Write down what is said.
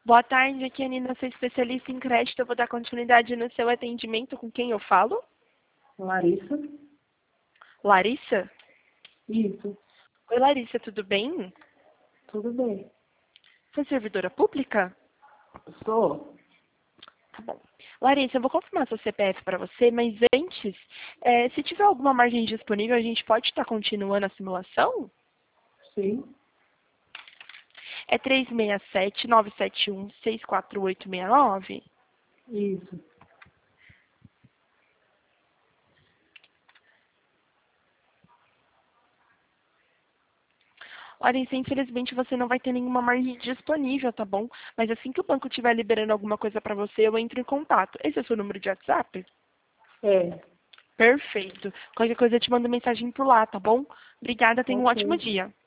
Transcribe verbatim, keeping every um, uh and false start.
Boa tarde, aqui é a Nina, sou especialista em crédito. Eu vou dar continuidade no seu atendimento. Com quem eu falo? Larissa? Larissa? Isso, Oi, Larissa, tudo bem? tudo bem. Você é servidora pública? Sou? Tá bom. Larissa, eu vou confirmar seu C P F para você, mas antes, é, se tiver alguma margem disponível, a gente pode estar continuando a simulação? Sim. É três seis sete, nove sete um, seis quatro oito seis nove? Isso. Larissa, infelizmente você não vai ter nenhuma margem disponível, tá bom? Mas assim que o banco estiver liberando alguma coisa para você, eu entro em contato. Esse é o seu número de WhatsApp? É, Perfeito. Qualquer coisa eu te mando mensagem por lá, tá bom? Obrigada, tenha um ótimo ok. dia.